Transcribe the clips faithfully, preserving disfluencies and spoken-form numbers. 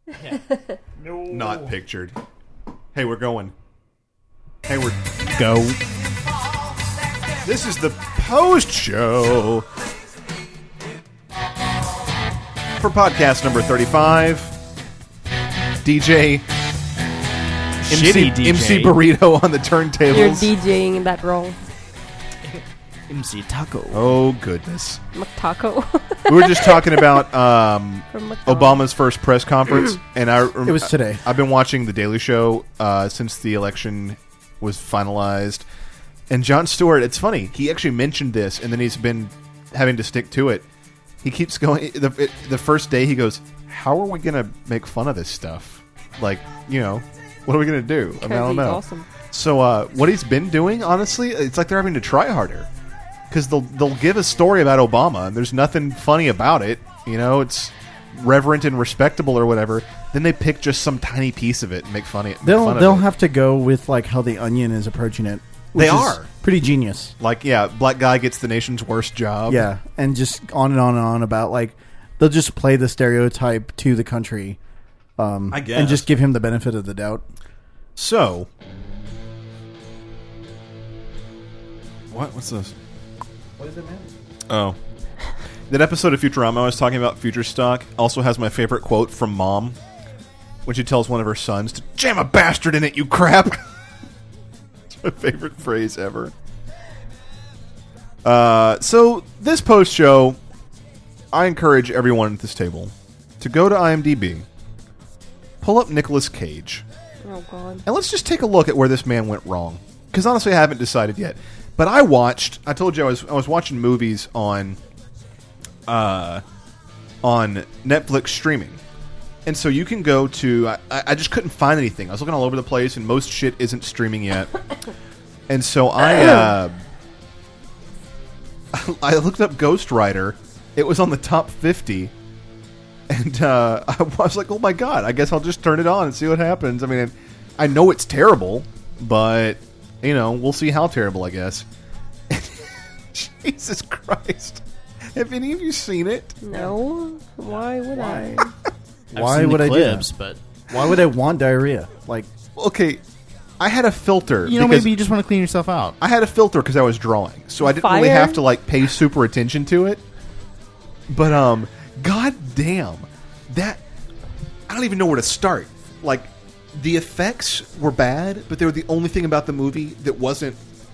Yeah. No. Not pictured. Hey, we're going. Hey, we're... Go. This is the post show for podcast number thirty-five. D J... Shitty M C, D J. M C Burrito on the turntables. You're DJing that wrong. M C Taco. Oh, goodness. McTaco. We were just talking about um, From McDonald's. Obama's first press conference, and I It was today. I've been watching The Daily Show uh, since the election was finalized, and Jon Stewart. It's funny. He actually mentioned this, and then he's been having to stick to it. He keeps going. The, it, the first day, he goes, "How are we going to make fun of this stuff? Like, you know, what are we going to do?" I, mean, I don't know. Awesome. So, uh, what he's been doing, honestly, it's like they're having to try harder. Because they'll, they'll give a story about Obama, and there's nothing funny about it. You know, it's reverent and respectable or whatever. Then they pick just some tiny piece of it and make fun of it. They'll fun of they'll it. have to go with like how the Onion is approaching it. They which is are. pretty genius. Like, yeah, black guy gets the nation's worst job. Yeah, and just on and on and on about like they'll just play the stereotype to the country, um, I guess. and just give him the benefit of the doubt. So, what? What's this? What does it mean? Oh. That episode of Futurama I was talking about, Future Stock, also has my favorite quote from Mom when she tells one of her sons to jam a bastard in it, you crap. It's my favorite phrase ever. Uh, so, this post show, I encourage everyone at this table to go to IMDb, pull up Nicolas Cage, Oh, God. and let's just take a look at where this man went wrong. Because honestly, I haven't decided yet. But I watched. I told you I was. I was watching movies on. Uh, on Netflix streaming, and so you can go to. I, I just couldn't find anything. I was looking all over the place, and most shit isn't streaming yet. And so I. Uh, I looked up Ghost Rider. It was on the top fifty, and uh, I was like, "Oh my god! I guess I'll just turn it on and see what happens." I mean, I know it's terrible, but. You know, we'll see how terrible, I guess. Jesus Christ. Have any of you seen it? No. Why would I? Why I've seen would the I clips, do that? but Why would I want diarrhea? Like, Okay, I had a filter. you know, because maybe you just want to clean yourself out. I had a filter because I was drawing, so I didn't really Fire? have to, like, pay super attention to it. But, um, god damn. That... I don't even know where to start. Like... The effects were bad, but they were the only thing about the movie that wasn't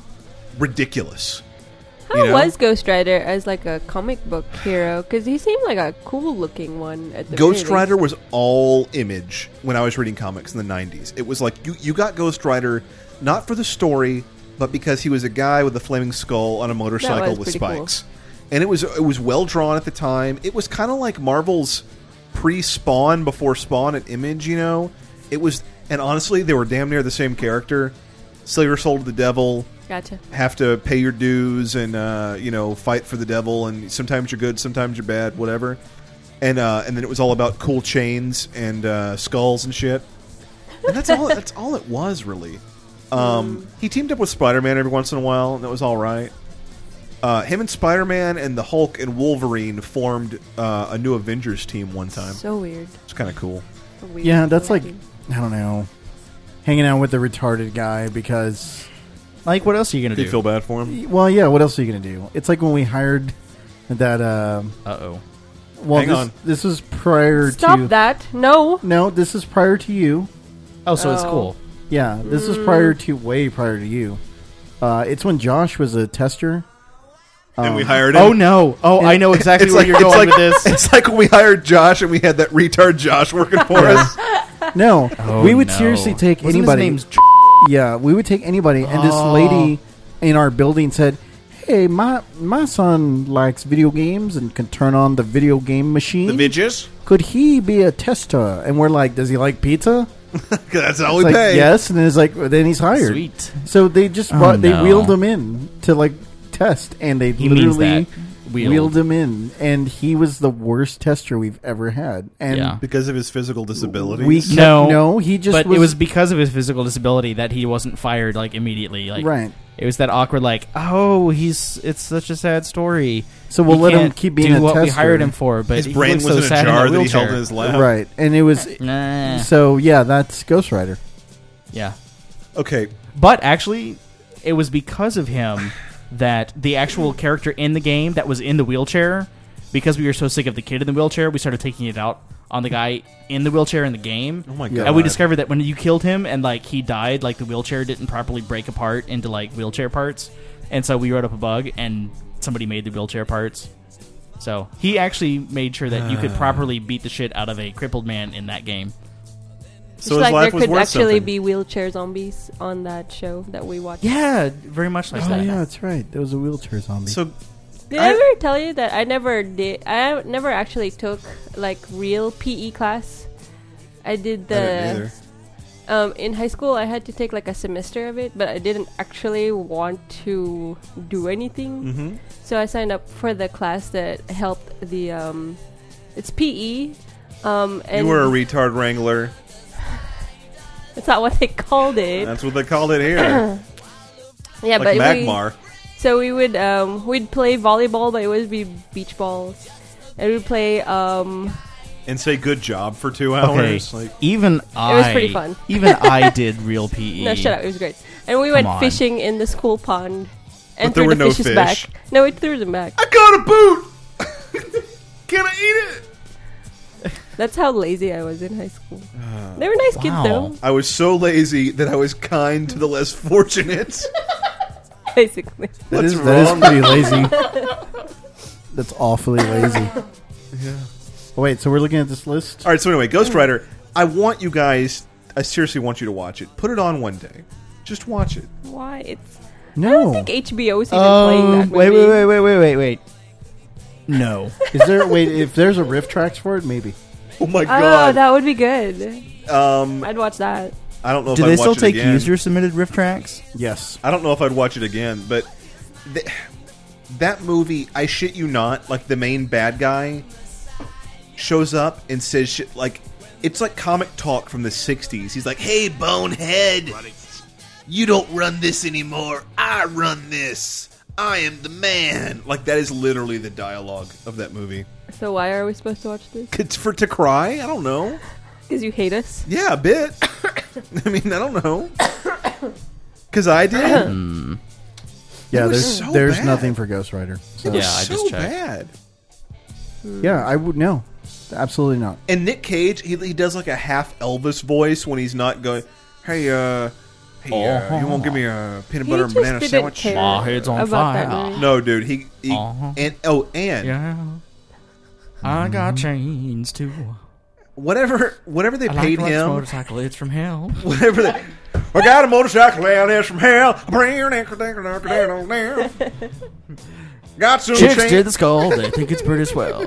ridiculous. How You know? was Ghost Rider as like a comic book hero? Because he seemed like a cool looking one at the Ghost very Rider least. was all image when I was reading comics in the nineties. It was like you, you got Ghost Rider not for the story, but because he was a guy with a flaming skull on a motorcycle was with pretty cool. spikes. And it was it was well drawn at the time. It was kind of like Marvel's pre-Spawn before Spawn and Image, you know? It was, and honestly, they were damn near the same character. Sell your soul to the devil. Gotcha. Have to pay your dues and uh, you know, fight for the devil. And sometimes you're good, sometimes you're bad, whatever. And uh, and then it was all about cool chains and uh, skulls and shit. And that's all. That's all it was, really. Um, he teamed up with Spider-Man every once in a while, and that was all right. Uh, him and Spider-Man and the Hulk and Wolverine formed uh, a new Avengers team one time. So weird. It's kind of cool. A weird yeah, that's like, team. I don't know, hanging out with the retarded guy because, Like, what else are you Do gonna do? you feel bad for him? well, yeah, what else are you going to do? It's like when we hired that, uh, Uh oh. well, Hang this, on. this was prior Stop to, that. No. no, this is prior to you. Oh, so it's Oh. cool. Yeah, this was prior to, way prior to you. Uh, it's when Josh was a tester. And Um, we hired him. Oh no! Oh, I know exactly It's where like, you're it's going like, with this. It's like when we hired Josh and we had that retard Josh working for us. No, Oh, we would no. seriously take Wasn't his anybody. name's Tr- Yeah, we would take anybody, and this Oh. lady in our building said, "Hey, my my son likes video games and can turn on the video game machine. The Vidges? Could he be a tester?" And we're like, "Does he like pizza?" That's all It's we like, pay. yes, and then it's like, then he's hired. Sweet. So they just Oh, brought, they no. wheeled him in to like test, and they He means literally that. Wheeled. wheeled him in, and he was the worst tester we've ever had. And Yeah. Because of his physical disabilities. we kept, No, no, he just but was, it was because of his physical disability that he wasn't fired like immediately. Like, right. It was that awkward, like, oh, he's it's such a sad story. So we'll He let him can't keep being do a what we tester. hired him for, but His he brain looks was so in a sad jar in that he wheelchair. held in his lap. Right, and it was Nah. so yeah. That's Ghost Rider. Yeah. Okay, But actually, it was because of him that the actual character in the game that was in the wheelchair, because we were so sick of the kid in the wheelchair, we started taking it out on the guy in the wheelchair in the game. oh my Yeah. god! And we discovered that when you killed him and like he died, like the wheelchair didn't properly break apart into like wheelchair parts. And so we wrote up a bug and somebody made the wheelchair parts. So he actually made sure that you could properly beat the shit out of a crippled man in that game. so It's his like life there was could worth actually something. be wheelchair zombies on that show that we watched. Yeah, very much like Oh that. yeah, that's right. There was a wheelchair zombie. So Did I- I ever tell you that I never did? I never actually took like real P E class. I did the. I didn't either. Um, in high school, I had to take like a semester of it, but I didn't actually want to do anything. Mm-hmm. So I signed up for the class that helped the. Um, it's P E. Um, and You were a retard wrangler. It's not what they called it. That's what they called it here. yeah, like but Magmar. we. So we would um we'd play volleyball, but it would be beach balls, and we'd play um. And say good job for two Okay, hours. Like, even I, was pretty fun. even I did real P E. No, shut up. It was great. And we Come went on. fishing in the school pond. And But there threw were the no fishes fish. back. No, we threw them back. I got a boot. Can I eat it? That's how lazy I was in high school. They were nice Wow. kids, though. I was so lazy that I was kind to the less fortunate. Basically. that What's is that is wrong? pretty lazy. That's awfully lazy. Yeah. Wait, so we're looking at this list. All right. So anyway, Ghost Rider. I want you guys. I seriously want you to watch it. Put it on one day. Just watch it. Why? It's. I No, don't think H B O is even playing that Um, movie. wait, wait, wait, wait, wait, wait, wait. No. is there? Wait, if there's a riff tracks for it, maybe. Oh my Oh, god. that would be good. um, I'd watch that. I don't know if Do I'd they watch still it take again. user submitted riff tracks? Yes. I don't know if I'd watch it again, but th- that movie, I shit you not, like the main bad guy shows up and says shit like it's like comic talk from the sixties. He's like, "Hey, bonehead, you don't run this anymore. I run this. I am the man." Like that is literally the dialogue of that movie. So why are we supposed to watch this? It's for to cry? I don't know. Because you hate us? Yeah, a bit. I mean, I don't know. Because I did. Yeah, It was there's so there's bad. nothing for Ghost Rider. So. It was Yeah, I so just checked. bad. Yeah, I would no, absolutely not. And Nick Cage, he, he does like a half Elvis voice when he's not going, "Hey, uh, hey, uh, you won't give me a peanut He butter and just banana didn't sandwich?" care My head's on about that fire. movie. No, dude, he, he Uh-huh. and oh, and Yeah. I got chains too. whatever, whatever they I like paid to ride this him, motorcycle. It's from hell. whatever they. I got a motorcycle down there from hell. Got some Chicks chain- did the skull. They think it's pretty swell.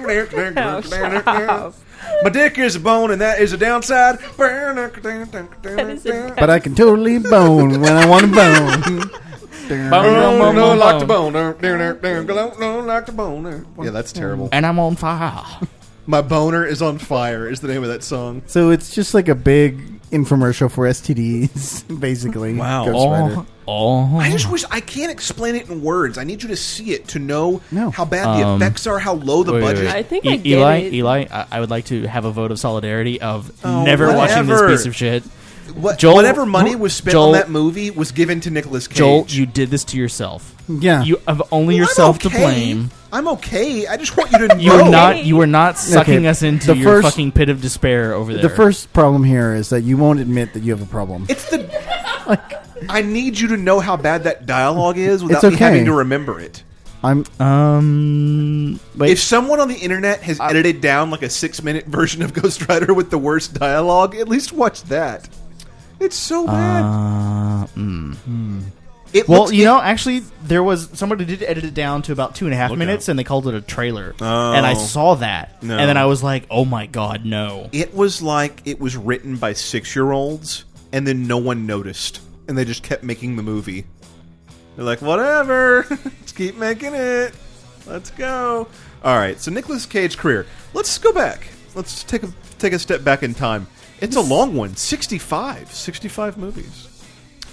My dick is a bone, and that is a downside. is a- But I can totally bone when I want to bone. Oh, no, like the bone. No, like the bone. Yeah, that's terrible. And I'm on fire. My boner is on fire is the name of that song. So it's just like a big infomercial for S T Ds, basically. Wow. Ghost Rider. Oh, oh. I just wish I can't explain it in words. I need you to see it to know No. how bad the Um, effects are, how low the Wait, wait, budget. wait. I think E- I get Eli, it. Eli, I, I would like to have a vote of solidarity of Oh, never watching this whatever. piece of shit. What, Joel- whatever money was spent Joel- on that movie was given to Nicolas Cage. Joel, you did this to yourself. Yeah. You have only Well, I'm yourself to okay. blame. I'm okay. I just want you to know. You are not. Hey. You are not sucking Okay, us into the your first- fucking pit of despair over there. the first problem here is that you won't admit that you have a problem. It's the. I need you to know how bad that dialogue is without It's me having okay. to remember it. I'm Um. Wait. If someone on the internet has edited down like a six-minute version of Ghost Rider with the worst dialogue, at least watch that. It's so bad. uh, mm. It Well, looks- you it- know, actually, there was somebody did edit it down to about two and a half Look minutes, out. and they called it a trailer. Oh. And I saw that, No. and then I was like, "Oh my god, no!" It was like it was written by six-year-olds, and then no one noticed, and they just kept making the movie. They're like, whatever, let's keep making it. Let's go. All right, so Nicolas Cage career. Let's go back. Let's take a take a step back in time. It's a long one, sixty-five, sixty-five movies.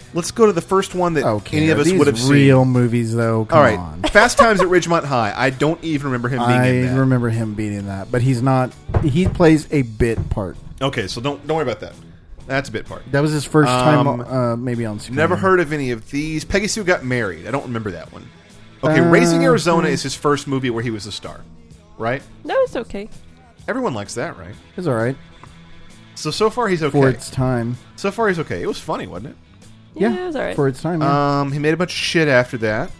Let's go to the first one that Okay, any of are us these would have seen. real movies, though. Come All right, on. Fast Times at Ridgemont High. I don't even remember him being I in that. remember him being in that, but he's not. He plays a bit part. Okay, so don't don't worry about that. That's a bit part. That was his first Um, time, uh, maybe on screen. Never heard of any of these. Peggy Sue Got Married. I don't remember that one. Okay, Uh, Raising Arizona hmm. is his first movie where he was a star, right? That was okay. Everyone likes that, right? It's all right So so far he's okay. for its time. So far he's okay. It was funny, wasn't it? Yeah, Yeah, it was alright. for its time. Yeah. Um, he made a bunch of shit after that.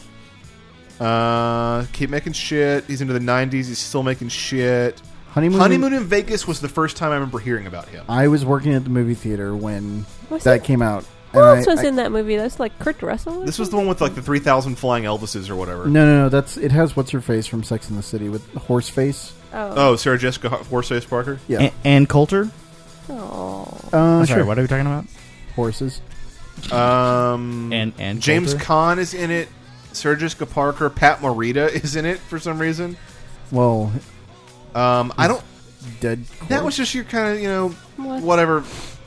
Uh, keep making shit. He's into the nineties. He's still making shit. Honeymoon. Honeymoon in Vegas was the first time I remember hearing about him. I was working at the movie theater when Was that it? came out. Who and else I- was I- in that movie? That's like Kurt Russell? or This was the something? one with like the three thousand flying Elvises or whatever. No, no, no. That's it. Has what's her face from Sex and the City with horse face. Oh. Oh, Sarah Jessica Horseface Parker. Yeah. A- Ann Coulter. Oh. uh, I'm sure. sorry, what are we talking about? Horses. Um, And- and James Coulter? Caan is in it. Sarah Jessica Parker. Pat Morita is in it for some reason. Well, Um, I don't. dead. That corpse. was just your kind of you know What? whatever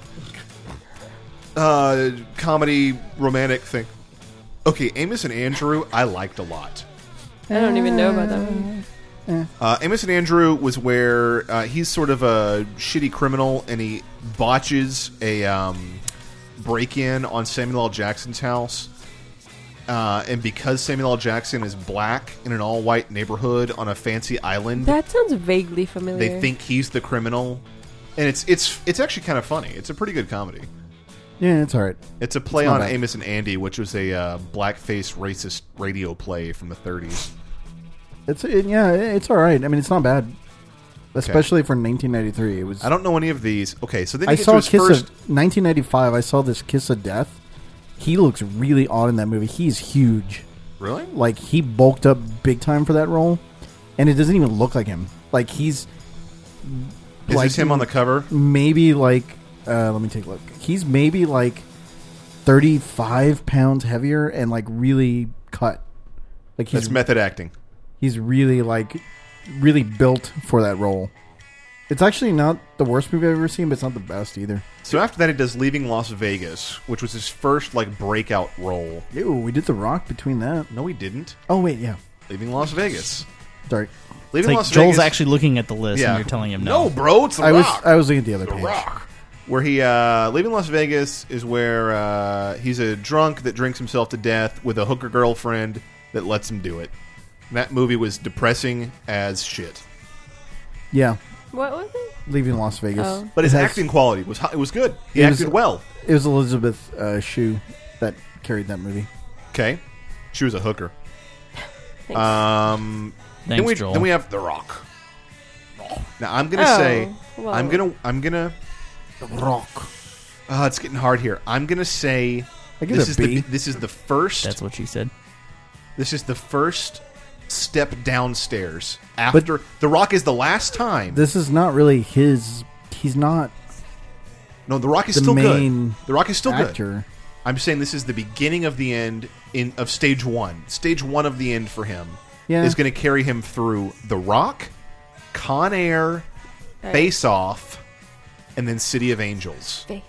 uh, comedy romantic thing. Okay, Amos and Andrew, I liked a lot. I don't even know about that one. Uh, Amos and Andrew was where uh, he's sort of a shitty criminal and he botches a um, break-in on Samuel L. Jackson's house. Uh, and because Samuel L. Jackson is black in an all-white neighborhood on a fancy island, That sounds vaguely familiar. they think he's the criminal. And it's it's it's actually kind of funny. It's a pretty good comedy. Yeah, it's all right. It's a play It's not on bad. Amos and Andy, which was a uh, blackface racist radio play from the thirties. It's it, yeah, it's all right. I mean, it's not bad, especially for nineteen ninety-three. It was. I don't know any of these. Okay, so then you I get saw to his Kiss first. of nineteen ninety-five. I saw this Kiss of Death. He looks really odd in that movie. He's huge. Really? Like he bulked up big time for that role, and it doesn't even look like him. Like he's Is like this him on the cover? maybe like uh, let me take a look. He's maybe like thirty-five pounds heavier and like really cut. Like he's That's method acting. he's really like really built for that role. It's actually not the worst movie I've ever seen, but it's not the best either. So after that, he does Leaving Las Vegas, which was his first like breakout role. Ew, we did The Rock between that. No, he didn't. Oh wait, yeah. Leaving Las Vegas. Sorry, It's Leaving like Las Joel's Vegas. actually looking at the list yeah. and you're telling him no. No, bro, it's the I was Rock. I was looking at the other the page. Rock. Where he uh, Leaving Las Vegas is where uh, he's a drunk that drinks himself to death with a hooker girlfriend that lets him do it. And that movie was depressing as shit. Yeah, What was it? Leaving Las Vegas. Oh. But his It has- acting quality was hi- it was good. He It was- acted well. It was Elizabeth uh, Shue that carried that movie. Okay, she was a hooker. Thanks. Um, Thanks, then we Joel. then we have The Rock. Now I'm gonna Oh, say well. I'm gonna I'm gonna. The Rock. Oh, it's getting hard here. I'm gonna say I give this it is a B. the this is the first That's what she said. this is the first step downstairs after The Rock is the last time. This is not really his. He's not no, The Rock is the still main good. The Rock is still good. actor. I'm saying this is the beginning of the end in of stage one. Stage one of the end for him Yeah. is going to carry him through The Rock, Con Air, Right. Face Off, and then City of Angels. Face.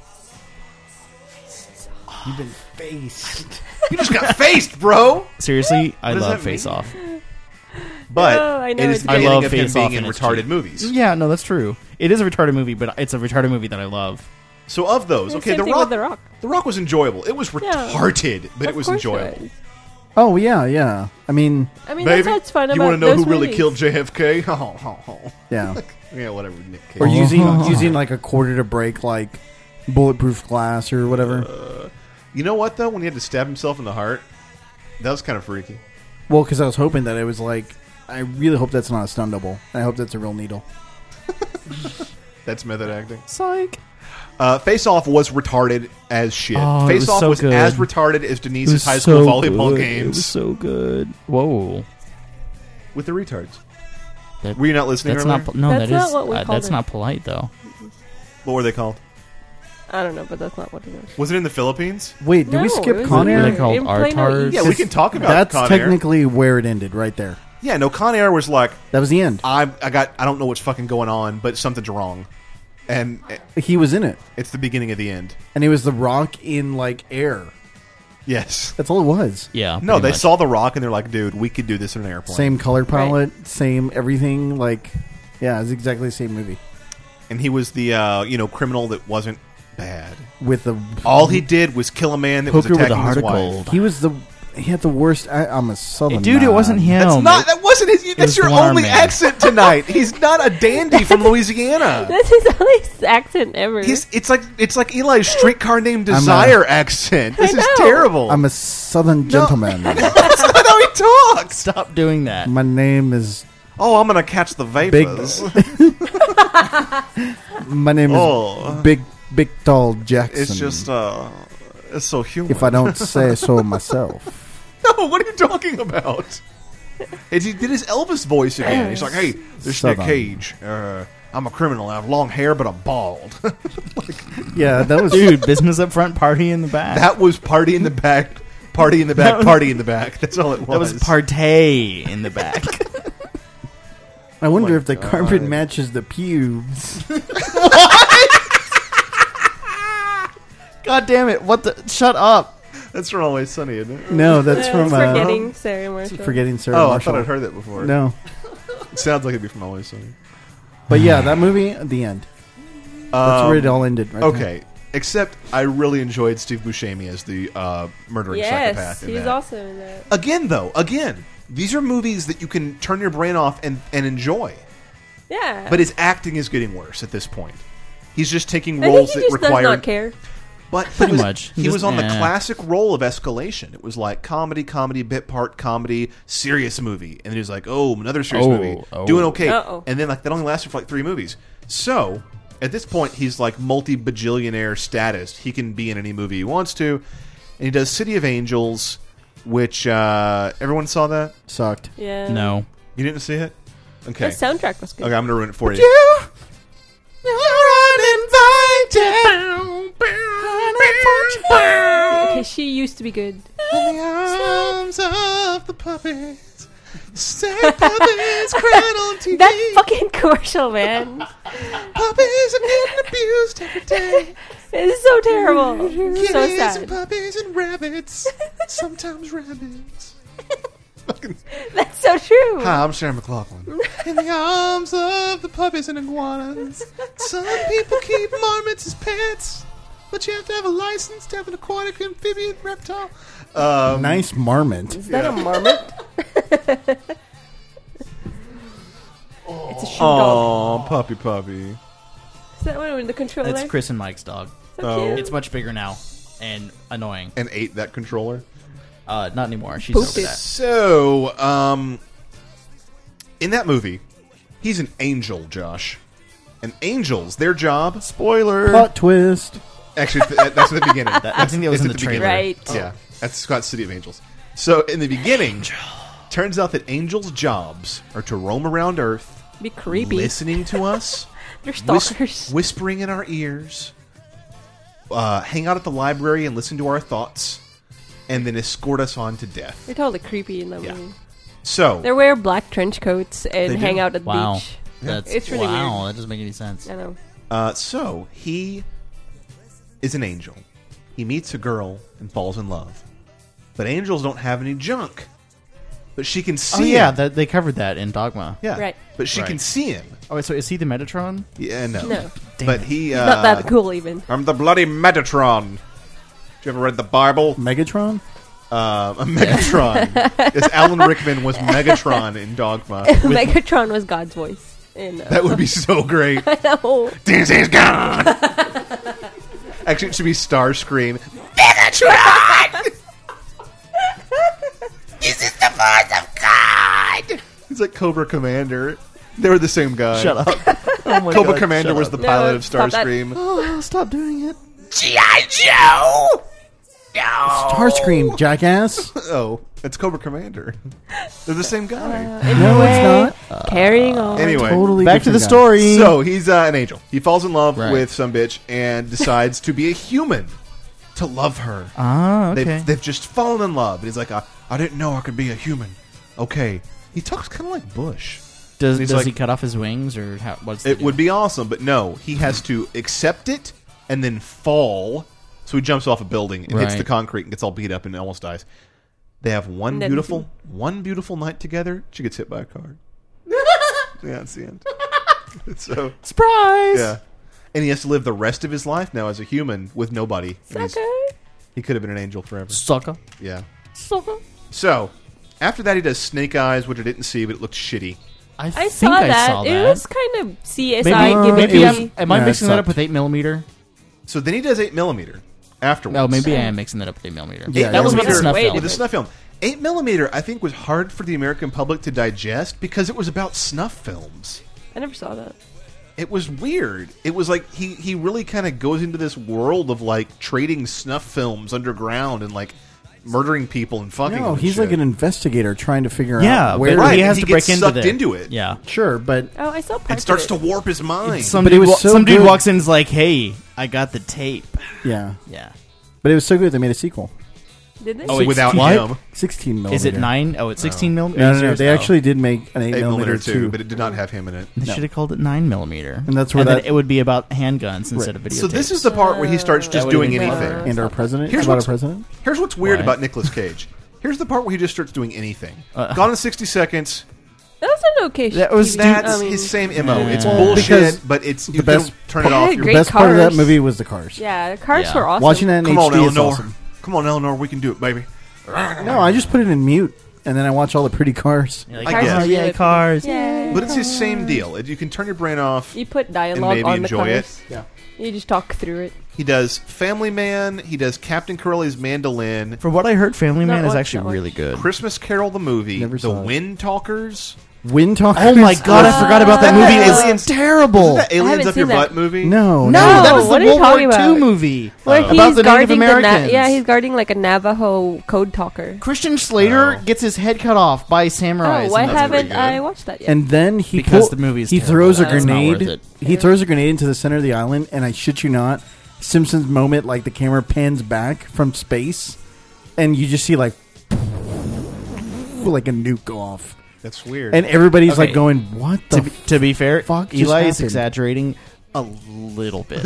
You've been faced. You just got faced, bro. Seriously, I does love that mean? Face Off. But Oh, I know it is it's the good. I beginning love of him Face Off being in and it's retarded cheap. movies. Yeah, no, that's true. It is a retarded movie, but it's a retarded movie that I love. So of those, The okay, same the thing Rock, with The Rock. The Rock was enjoyable. It was Yeah. retarded, but it Of was course enjoyable. was. Oh yeah, yeah. I mean, I mean, Baby, that's what's fun you about want to know who those really movies. killed J F K? Oh, oh, oh. yeah. Yeah, whatever. Nick Cage. Or using using like a quarter to break like bulletproof glass or whatever. You know what though? When he had to stab himself in the heart, that was kind of freaky. Well, because I was hoping that it was like. I really hope that's not a stun double. I hope that's a real needle. That's method acting. Psych. Uh, Face Off was retarded as shit. Oh, it Face was Off so was good. as retarded as Denise's high school volleyball games so good. Whoa. with the retards. That- Were you not listening? That's earlier? not. po- No, That's that not is. what we uh, called that's it. not polite though. What were they called? I don't know, but that's not what it is. Was it in the Philippines? Wait, did No, we it skip was Con in- What are Air? they called? in Plano Artards? East. Yeah, we can talk about That's Con Air. technically where it ended, right there. Yeah, no, Con Air was like, That was the end. I, I got, I don't know what's fucking going on, but something's wrong. and He was in it, it's the beginning of the end. and it was The Rock in like air. Yes. That's all it was. Yeah. No, pretty they much. saw The Rock and they're like, dude, we could do this in an airplane. Same color palette, same everything. Like, yeah, it's exactly the same movie And he was the uh, you know criminal that wasn't bad. with the All he did was kill a man that was Hooker with a attacking heart his of wife. gold. He was the. He had the worst. I, I'm a southern Dude, it man. wasn't him. That's not. That wasn't his. That's was your Blonde only Man. accent tonight. He's not a dandy from Louisiana. That's his only accent ever. He's, it's like it's like Eli's streetcar named I'm a- Desire accent. This I is know. terrible. I'm a southern gentleman. That's not how he talks. Stop doing that. My name is. Oh, I'm gonna catch the Big. vapors. My name is Oh. Big Big Tall Jackson. It's just uh, it's so human. if I don't say so myself. No, what are you talking about? And he did his Elvis voice again. He's like, "Hey, this is Nick Southern. Cage. Uh, I'm a criminal. I have long hair, but I'm bald." Yeah, that was. Dude, business up front, party in the back. That was party in the back, party in the back, That was- party in the back. That's all it was. That was partay in the back. I wonder my if the God. carpet matches the pubes. God damn it! What the? Shut up! That's from Always Sunny, isn't it? No, that's Uh, from uh, forgetting Sarah Marshall. Forgetting Sarah Oh, I Marshall. thought I'd heard that before. No, It sounds like it'd be from Always Sunny. but yeah, that movie, the end. That's Um, where it all ended. Right Okay, except I really enjoyed Steve Buscemi as the uh, murdering Yes, psychopath. in he's that. also in that. Again, though, again, these are movies that you can turn your brain off and, and enjoy. Yeah. But his acting is getting worse at this point. He's just taking I think roles he that just does require. not care. But he Pretty was, much. He Just, was on the eh. classic role of escalation. It was like comedy, comedy, bit part, comedy, serious movie, and then he was like, "Oh, another serious Oh, movie, oh. doing okay." Uh-oh. And then like that only lasted for like three movies. So at this point, he's like multi bajillionaire status. He can be in any movie he wants to, and he does City of Angels, which uh, everyone saw that. Sucked. Yeah. No. You didn't see it? The Okay. soundtrack was good. Okay, I'm gonna ruin it for you. Okay, she used to be good. In the arms of the puppies, stay puppies crying on T V. That fucking commercial, man. Puppies are getting abused every day. It's so terrible. It's so Kitties and sad. puppies and rabbits, sometimes rabbits. Fucking- That's so true. Hi, I'm Sharon McLaughlin. In the arms of the puppies and iguanas, some people keep marmots as pets, but you have to have a license to have an aquatic amphibian reptile. Um, Nice marmot. Is that a marmot? It's a shoe dog. Oh, puppy, puppy. Is that one with the controller? That's Chris and Mike's dog. So Oh. cute. It's much bigger now and annoying. And ate that controller. Uh, not anymore. She's Pooped over it. that. So, um, in that movie, he's an angel, Josh. And angels, their job. Spoiler. Plot twist. Actually, th- that's at the beginning. That- I think that was It's in at the trailer. beginning. Right. Yeah, that's Scott's City of Angels. So, in the beginning, turns out that angels' jobs are to roam around Earth, Be creepy. listening to us, They're whis- stalkers. whispering in our ears, uh, hang out at the library and listen to our thoughts, and then escort us on to death. They're totally creepy in that Yeah. movie. So, They wear black trench coats and They do. hang out at the Wow. beach. That's It's really wow. weird. That doesn't make any sense. I know. Uh, so he is an angel. He meets a girl and falls in love. But angels don't have any junk. But she can see Oh yeah, him. that, they covered that in Dogma. Yeah. Right. But she Right. can see him. Oh, wait, so is he the Metatron? Yeah, no. No. Damn but it. he. He's Uh, not that cool even. I'm the bloody Metatron. Did you ever read the Bible? Megatron? Uh, a Megatron. Yes, Alan Rickman was Megatron in Dogma. Megatron was God's voice. In, uh, That would be so great. I know. This is God. Actually, it should be Starscream. Megatron. This is the voice of God. He's like Cobra Commander. They were the same guy. Shut up. Oh my Cobra God, Commander shut was up. the No, pilot of stop that. Starscream. Oh, stop doing it. G I. Joe. No. Starscream, jackass. Oh, it's Cobra Commander. They're the same guy. No, it's not. Carrying on. Anyway, Totally Back to the different guy. story. so he's uh, an angel. He falls in love Right. with some bitch and decides to be a human to love her. Ah, okay. They've, they've just fallen in love. And he's like, I, I didn't know I could be a human. Okay. He talks kind of like Bush. Does He's does like- he cut off his wings or how, what's the It deal? would be awesome, but no. He has to accept it and then fall. So he jumps off a building and hits Right. the concrete and gets all beat up and almost dies. They have one And then- beautiful, one beautiful night together. She gets hit by a car. Yeah, that's the end. So surprise. yeah, and he has to live the rest of his life now as a human with nobody. And he's- Sucker. He could have been an angel forever. Sucker. Yeah. Sucker. So after that, he does Snake Eyes, which I didn't see, but it looked shitty. I, I think saw I that. saw that. It was kind of C S maybe I Uh, maybe it was- I'm, am I Yeah, it mixing that up sucked. with eight millimeter? So then he does eight millimeter afterwards. No, maybe I am mixing that up with eight millimeter. Yeah, that was yeah, with the we- snuff Wait, film. With the snuff film. eight millimeter, I think, was hard for the American public to digest because it was about snuff films. I never saw that. It was weird. It was like he, he really kind of goes into this world of like trading snuff films underground and like murdering people and fucking. No, them and he's like shit. an investigator trying to figure Yeah, out where. but Right, he and has he to break gets into sucked there. into it. Yeah. Sure, but Oh, I saw parts It starts of to it. warp his mind. Some But it dude, was wa- so some dude good. walks in and is like, "Hey, I got the tape." yeah, Yeah. but it was so good they made a sequel. Did they? Oh, wait, Without what? him. sixteen millimeter. Is it nine? Oh, it's sixteen millimeter. No, no, no. They actually did make an eight, eight millimeter millimeter too, too. but it did not have him in it. They No. should have called it nine millimeter, And that's where then that- it would be about handguns instead of video. So this is the part where he starts That just would've doing been anything. clever. and our president. Here's about our what's- president. Here's what's weird What? about Nicolas Cage. Here's the part where he just starts doing anything. Uh, Gone in sixty seconds. That was an okay. That was- T V. That's I mean, his same M O. Yeah. It's Well, bullshit, because but it's you the best can turn it part- off. Hey, You're The great best part of that cars. movie was the cars. Yeah, the cars Yeah. were awesome. Watching that in Come H on, D is Eleanor. awesome. Come on, Eleanor. We can do it, baby. No, I just put it in mute, and then I watch all the pretty cars. You're I like, guess. oh, yeah, cars. Yeah. But it's his same deal. You can turn your brain off. You put And dialogue maybe on the enjoy it. cars. Yeah. You just talk through it. He does Family Man. He does Captain Corelli's Mandolin. From what I heard, Family Not Man is much, actually not much. really good. Christmas Carol the movie. Never the saw it. Wind Talkers. Wind Talkers. Oh my god, I forgot about that Uh, movie. Aliens- It's terrible. Isn't that Aliens haven't Up Your seen that. Butt movie? No, No, No, that was what the are you World War talking Two about? movie Where Oh. he's about the Native guarding the Na- Americans. yeah, he's guarding like a Navajo code talker. Christian Slater Oh. gets his head cut off by samurais. Oh, why and that's haven't pretty good. I watched that yet? And then he Because pull- the movie is he terrible. throws a That's not worth grenade. it. He throws a grenade into the center of the island, and I shit you not, Simpsons moment, like the camera pans back from space, and you just see like like a nuke go off, That's weird. and everybody's Okay. like going, "What the?" To be, to be fair, fuck just Eli is happened? exaggerating a little bit.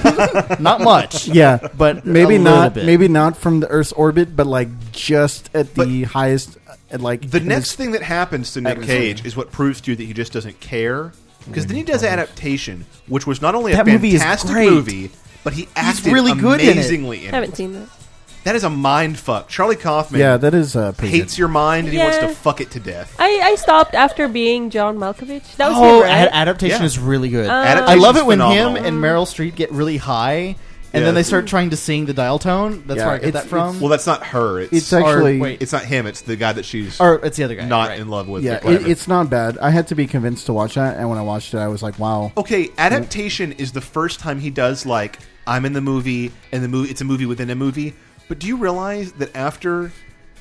Not much. Yeah, But maybe a not. little bit. Maybe not from the Earth's orbit, but like just at the highest. At like the in next its- thing that happens to Nick atmosphere. Cage is what proves to you that he just doesn't care. Because then he does Adaptation, which was not only a That movie is fantastic great. movie, but he acted really good in it. amazingly in it. I haven't seen that. That is a mind fuck. Charlie Kaufman Yeah, that is uh, pretty hates good. your mind and he wants to Yeah. fuck it to death. I, I stopped after being John Malkovich. That was Oh, him, right? ad- adaptation Yeah. is really good. Uh, I Adaptation's love it when phenomenal. him and Meryl Streep get really high, and Yeah. then they start trying to sing the dial tone. That's Yeah, where I get it's- that from. Well, that's not her. It's It's actually Or- wait. it's not him. It's the guy that she's or it's the other guy. not right. in love with. yeah, Rick Levin. it, it's not bad. I had to be convinced to watch that, and when I watched it, I was like, "Wow." Okay, Adaptation is the first time he does like I'm in the movie and the movie it's a movie within a movie. But do you realize that after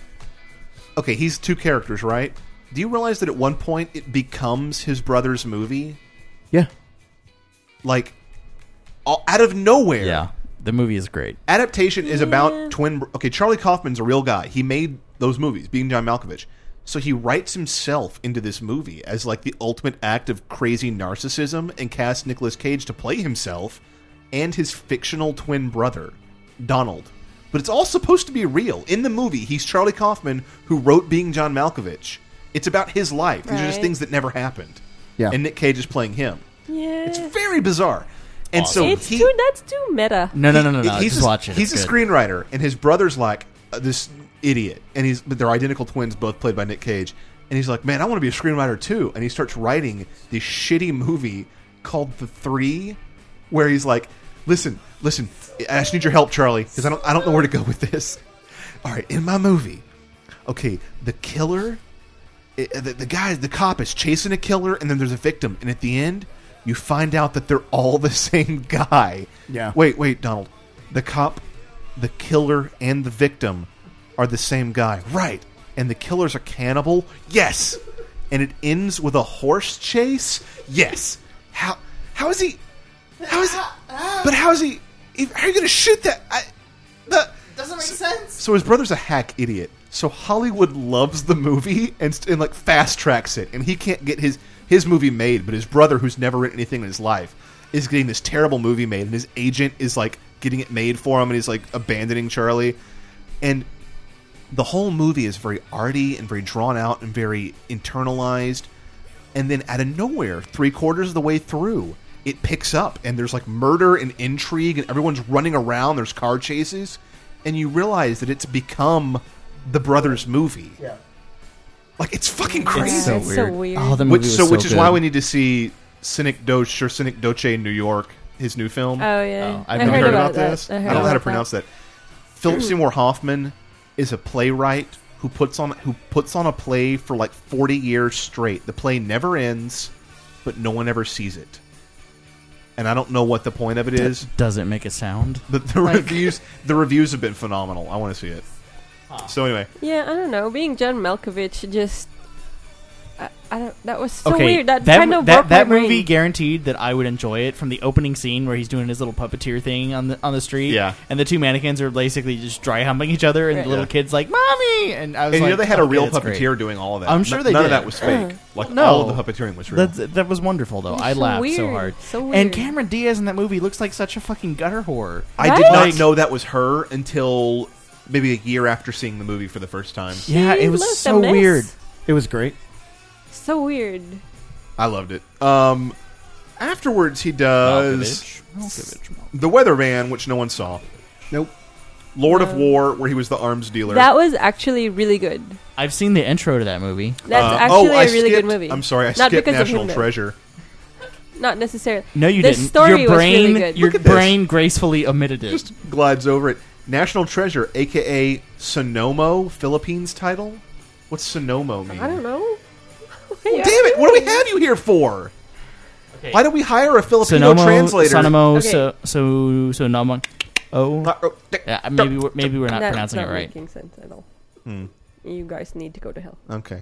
Okay, he's two characters, right? Do you realize that at one point it becomes his brother's movie? Yeah, Like all, out of nowhere. Yeah, the movie is great. Adaptation is Yeah. about twin. Okay, Charlie Kaufman's a real guy. He made those movies, being John Malkovich. So he writes himself into this movie as like the ultimate act of crazy narcissism and casts Nicolas Cage to play himself and his fictional twin brother, Donald. But it's all supposed to be real. In the movie, he's Charlie Kaufman who wrote Being John Malkovich. It's about his life. These are just Right. things that never happened. yeah. And Nick Cage is playing him. Yeah. It's very bizarre. And so It's he, too. That's too meta. No, no, no, no, no. he's Just a, watch it. He's It's a good. screenwriter, and his brother's like uh, this idiot, and he's but they're identical twins, both played by Nick Cage. And he's like, "Man, I want to be a screenwriter too." And he starts writing this shitty movie called The Three, where he's like, "Listen, listen, I just need your help, Charlie, because I don't, I don't know where to go with this." All right, in my movie, okay, the killer, it, the, the guy, the cop is chasing a killer, and then there's a victim, and at the end, you find out that they're all the same guy. Yeah. Wait, wait, Donald. The cop, the killer, and the victim are the same guy. Right. And the killer's a cannibal? Yes. And it ends with a horse chase? Yes. How how is he how is he But how is he how are you gonna shoot that? I, the Doesn't make sense. So his brother's a hack idiot. So Hollywood loves the movie and, st- and like fast tracks it, and he can't get his his movie made. But his brother, who's never written anything in his life, is getting this terrible movie made, and his agent is like getting it made for him, and he's like abandoning Charlie. And the whole movie is very arty and very drawn out and very internalized. And then out of nowhere, three quarters of the way through, it picks up, and there's like murder and intrigue, and everyone's running around. There's car chases, and you realize that it's become the brothers' movie. Yeah. Like, it's fucking Yeah, crazy. so it's weird. so weird. Oh, the movie Which, was so, so which is good. why we need to see Cynic Doce or Cynic Doce in New York, his new film. Oh yeah, Oh, I've I never heard, heard about, about that. this? I, I heard don't know how to about pronounce that. Philip Seymour Hoffman is a playwright who puts on who puts on a play for like forty years straight. The play never ends, but no one ever sees it. And I don't know what the point of it is. Does it make a sound? But the reviews the reviews have been phenomenal. I want to see it. So anyway, Yeah, I don't know. Being John Malkovich, just I, I don't. That was so okay, weird. That, that kind of that, warped that my movie brain. guaranteed that I would enjoy it from the opening scene where he's doing his little puppeteer thing on the on the street. Yeah. and the two mannequins are basically just dry humping each other, and Right. the little Yeah. kid's like, "Mommy!" And I was and like, you know they had a okay, real that's great. puppeteer doing all of that. I'm sure N- they None did. of that was fake. Like No. all of the puppeteering was real. That's, that was wonderful though. It's I so laughed so weird. hard. So And weird. Cameron Diaz in that movie looks like such a fucking gutter whore. I Right? did not Like- know that was her until maybe a year after seeing the movie for the first time. Yeah, She it was looked a so mess. weird. It was great. So weird. I loved it. Um, afterwards, he does Malkovich. Malkovich. The Weatherman, which no one saw. Nope. Lord of No. War, where he was the arms dealer. That was actually really good. I've seen the intro to that movie. That's Uh, actually oh, I a really skipped- good movie. I'm sorry, I Not skipped because of National him, though. Treasure. Not necessarily. No, you The didn't. story your was brain, really good. your Look at this. brain gracefully omitted it. Just glides over it. National Treasure, a k a. Sonomo, Philippines title? What's Sonomo mean? I don't know. Damn it, what do we have you here for? Okay. Why don't we hire a Filipino Sonomo, translator? Sonomo, Okay. so so Sonomo. Oh, Uh, oh, yeah, maybe we're, maybe we're not That's pronouncing not it right. making sense at all. Hmm. You guys need to go to hell. Okay.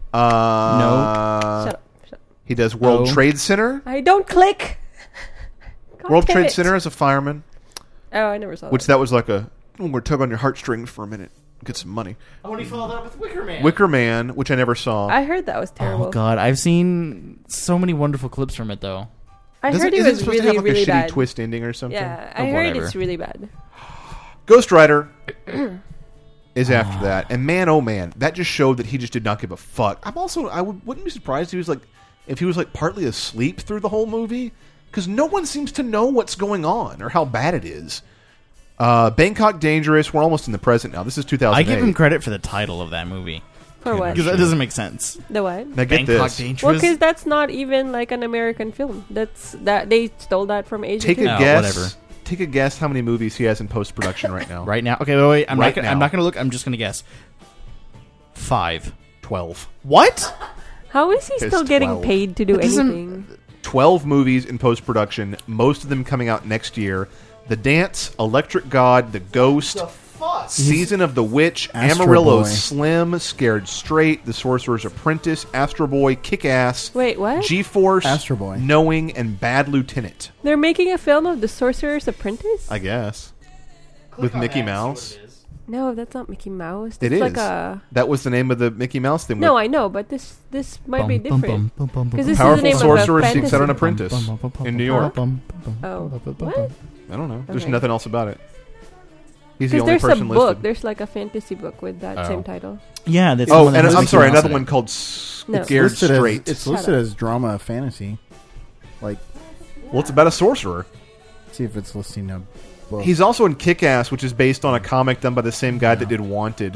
Uh, Shut up. Shut up. He does World Oh. Trade Center. I don't click. God World damn Trade it. Center as a fireman. Oh, I never saw Which that. that was like a, oh, we're tug on your heartstrings for a minute. Get some money. Oh, and he followed up with Wicker Man. Wicker Man, which I never saw. I heard that was terrible. Oh God, I've seen so many wonderful clips from it though. I Does heard it, it, is it was supposed really, to have like really a shitty bad. twist ending or something? Yeah, Oh, I heard whatever. it's really bad. Ghost Rider is after that, and man, oh man, that just showed that he just did not give a fuck. I'm also, I would, wouldn't be surprised if he was like, if he was like partly asleep through the whole movie, because no one seems to know what's going on or how bad it is. Uh, Bangkok Dangerous. We're almost in the present now. This is two thousand eight. I give him credit for the title of that movie For what? because that doesn't make sense. The what? Now get Bangkok this. Dangerous. Well, because that's not even like an American film. That's that they stole that from Asia. Take too. a Oh, guess. whatever. Take a guess how many movies he has in post production right now. right now. Okay, wait, wait. I'm Right not. Gonna, now. I'm not going to look. I'm just going to guess. Five. Twelve. What? How is he It's still getting twelve. paid to do That doesn't- anything? Twelve movies in post production. Most of them coming out next year. The Dance, Electric God, The Ghost, Season of the Witch, Astro Amarillo Boy. Slim, Scared Straight, The Sorcerer's Apprentice, Astro Boy, Kick-Ass, Wait, what? G-Force, Astro Boy. Knowing, and Bad Lieutenant. They're making a film of The Sorcerer's Apprentice? I guess. With Mickey Mouse. No, that's not Mickey Mouse. It That's is. like a. That was the name of the Mickey Mouse thing. No, with I know, but this this might be different. Because this Powerful is the name Sorcerer of a seeks out an fantasy. apprentice in New York. Oh, what? I don't know. There's Okay. nothing else about it. He's the Because only there's a person book. listed. There's like a fantasy book with that Oh. same title. Yeah, that's the Oh, one that and has I'm Mickey sorry, Mouse another in one it. called No. Scared listed Straight. As, it's Shut listed up. as drama fantasy. Like, Well, it's about a sorcerer. see if it's listing a book. He's also in Kick-Ass, which is based on a comic done by the same guy that did Wanted.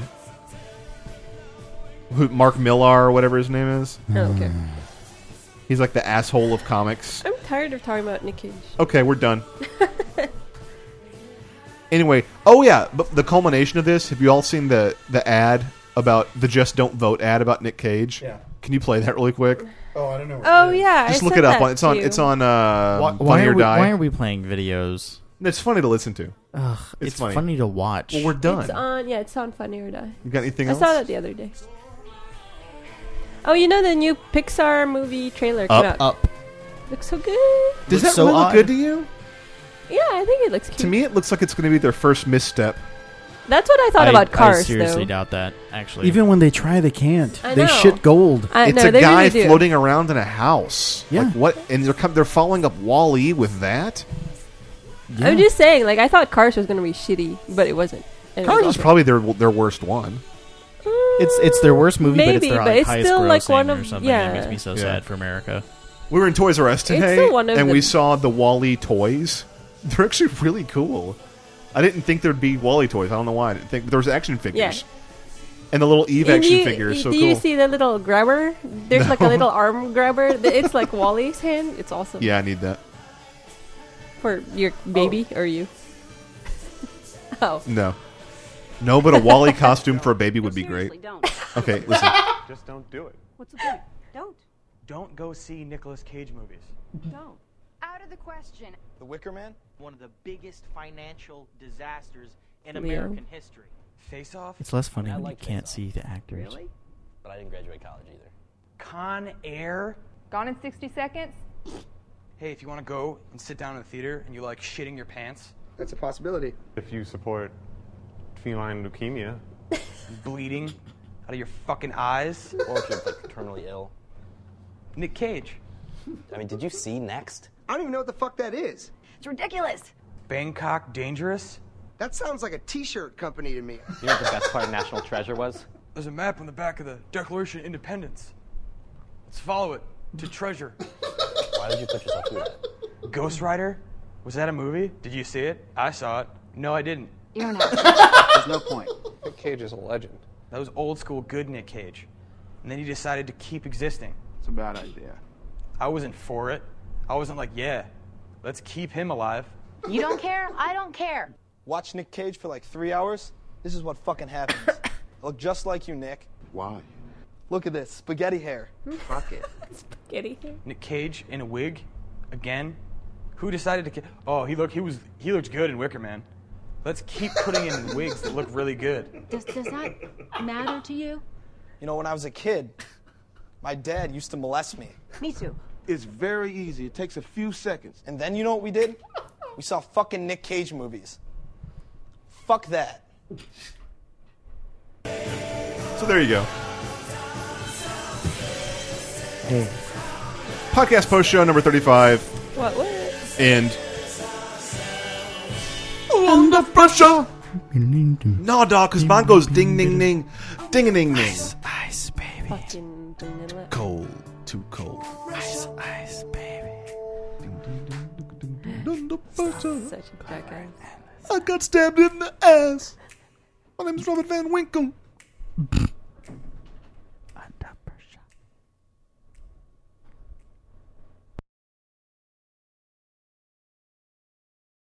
Who, Mark Millar, or whatever his name is. I don't care. He's like the asshole of comics. I'm tired of talking about Nick Cage. Okay, we're done. Anyway, oh yeah, but the culmination of this, have you all seen the, the ad about, the Just Don't Vote ad about Nick Cage? Yeah. Can you play that really quick? Oh, I don't know. Oh yeah, Just I look sent it up. that On, it's on to It's you. on uh, Why, Funny why, or are we, Die. why are we playing videos? It's funny to listen to. Ugh, It's it's funny. funny. to watch. Well, we're done. It's on. Yeah, it's on Funny or Die. You got anything I else? saw that the other day. Oh, you know the new Pixar movie trailer came Up, out. Up. Looks so good. Does Looks that so really look odd. good to you? Yeah, I think it looks cute. To me, it looks like it's going to be their first misstep. That's what I thought I, about I Cars, seriously though. doubt that. Actually, Even when they try, they can't. I They know. shit gold. I, It's no, a they guy really do. floating around in a house. Yeah. Like what? And they're com- they're following up Wall-E with that. Yeah. I'm just saying, like, I thought Cars was going to be shitty, but it wasn't. And it Cars was is awesome. probably their their worst one. it's it's their worst movie, but it's Maybe, their but like, it's highest still, grossing like, one or of- something. yeah. It makes me so Yeah. sad for America. We were in Toys R Us It's today, still one of and the- we saw the Wall-E toys. They're actually really cool. I didn't think there'd be Wall-E toys. I don't know why. I didn't think there was action figures. Yeah. And the little Eve And action you- figure is so do cool. you see the little grabber? There's like a No. little arm grabber. It's like Wally's hand. It's awesome. Yeah, I need that. For your baby or you. Oh. No. No, but a Wall-E costume for a baby would be great. Seriously, don't. Okay, listen. Just don't do it. What's the point? Don't. Don't go see Nicolas Cage movies. Don't. Out of the question. The Wicker Man? One of the biggest financial disasters in Leo. American history. Face Off? It's less funny I when like you can't Face Off. see the actors. Really? But I didn't graduate college either. Con Air? Gone in sixty seconds? Hey, if you want to go and sit down in the theater and you like shitting your pants, That's a possibility. if you support feline leukemia, bleeding out of your fucking eyes, Or if you're like terminally ill. Nick Cage, I mean, did you see Next? I don't even know what the fuck that is. It's ridiculous. Bangkok Dangerous. That sounds like a t-shirt company to me. You know what the best part of National Treasure was? There's a map on the back of the Declaration of Independence. Let's follow it to treasure. Why did you put yourself through that? Ghost Rider? Was that a movie? Did you see it? I saw it. No, I didn't. You don't have to. There's no point. Nick Cage is a legend. That was old school good Nick Cage. And then he decided to keep existing. It's a bad idea. I wasn't for it. I wasn't like, yeah, let's keep him alive. You don't care? I don't care. Watch Nick Cage for like three hours. This is what fucking happens. I look just like you, Nick. Why? Look at this. Spaghetti hair. Fuck it. Kitty. Nick Cage in a wig? Again? Who decided to ki- Oh, he looked he was he looked good in Wicker Man. Let's keep putting in wigs that look really good. Does, does that matter to you? You know, when I was a kid, my dad used to molest me. Me too. It's very easy. It takes a few seconds. And then you know what we did? We saw fucking Nick Cage movies. Fuck that. So there you go. Hey. Podcast post show number thirty-five. What? What? And under pressure. No, dog, because mine goes ding, ding, ding, ding, ding, ding. Ice, baby. Fucking vanilla. Cold, too cold. Ice, ice, baby. Under pressure. Such a jackass. I got stabbed in the ass. My name's Robert Van Winkle.